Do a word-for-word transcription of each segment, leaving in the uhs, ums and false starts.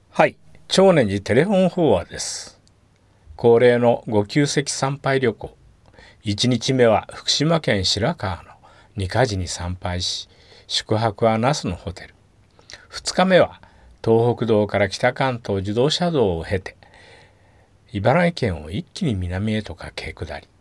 はい、長年寺テレフォン法話です。恒例のごきゅう席参拝旅行。いちにちめは福島県白河のにか寺に参拝し、宿泊は那須のホテル。ふつかめは東北道から北関東自動車道を経て、茨城県を一気に南へと駆け下り、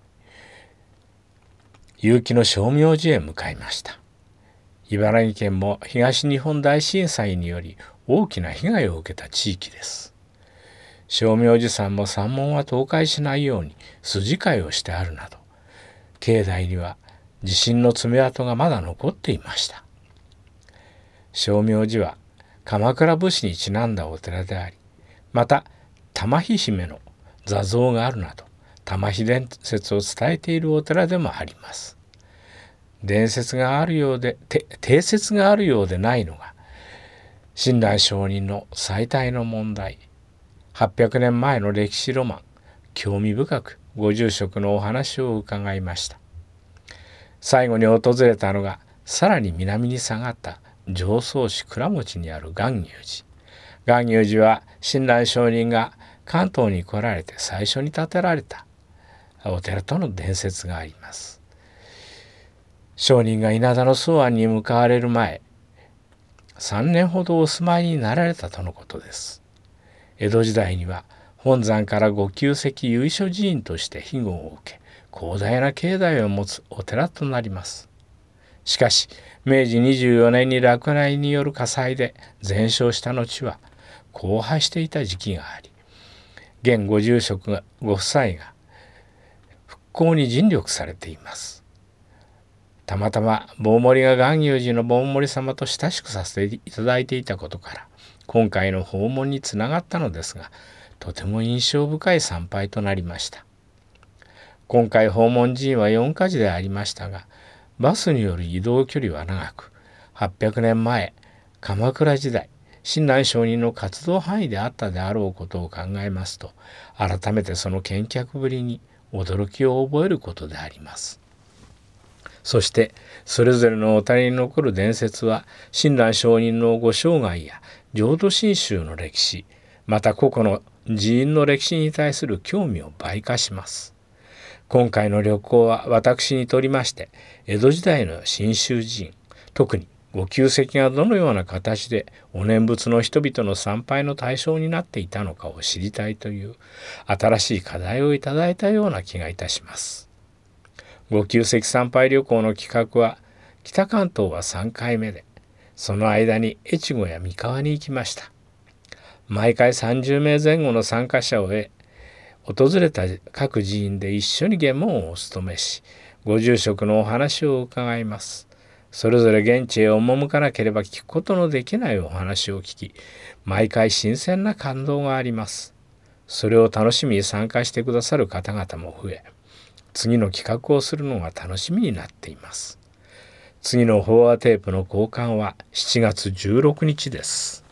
結城の称明寺へ向かいました。茨城県も東日本大震災により大きな被害を受けた地域です。称明寺さんも山門は倒壊しないように筋交いをしてあるなど、境内には地震の爪痕がまだ残っていました。称明寺は鎌倉武士にちなんだお寺であり、また玉妃姫の座像があるなど、玉妃伝説を伝えているお寺でもあります。伝説があるようで、定説があるようでないのが、親鸞上人の最大の問題。はっぴゃくねんまえの歴史ロマン、興味深くご住職のお話を伺いました。最後に訪れたのが、さらに南に下がった常総市倉持にある巌流寺。巌流寺は親鸞上人が関東に来られて最初に建てられたお寺との伝説があります。上人が稲田の草庵に向かわれる前、さんねんほどお住まいになられたとのことです。江戸時代には本山からごきゅう席由緒寺院として庇護を受け、広大な境内を持つお寺となります。しかし、めいじにじゅうよねんに落雷による火災で全焼した後は荒廃していた時期があり、現ご住職がご夫妻が復興に尽力されています。たまたま坊守が巌流寺の坊守様と親しくさせていただいていたことから、今回の訪問につながったのですが、とても印象深い参拝となりました。今回訪問寺院はよんか寺でありましたが、バスによる移動距離は長く、はっぴゃくねんまえ鎌倉時代親鸞上人の活動範囲であったであろうことを考えますと、改めてその健脚ぶりに驚きを覚えることであります。そしてそれぞれのお寺に残る伝説は、親鸞上人のご生涯や浄土真宗の歴史、また個々の寺院の歴史に対する興味を倍化します。今回の旅行は私にとりまして、江戸時代の真宗寺院、特にごきゅう席がどのような形でお念仏の人々の参拝の対象になっていたのかを知りたいという新しい課題をいただいたような気がいたします。ごきゅう席参拝旅行の企画は、北関東はさんかいめで、その間に越後や三河に行きました。毎回さんじゅうめいぜん後の参加者を得、訪れた各寺院で一緒に下門をお務めし、ご住職のお話を伺います。それぞれ現地へ赴かなければ聞くことのできないお話を聞き、毎回新鮮な感動があります。それを楽しみに参加してくださる方々も増え、次の企画をするのが楽しみになっています。次の法話テープの交換はしちがつじゅうろくにちです。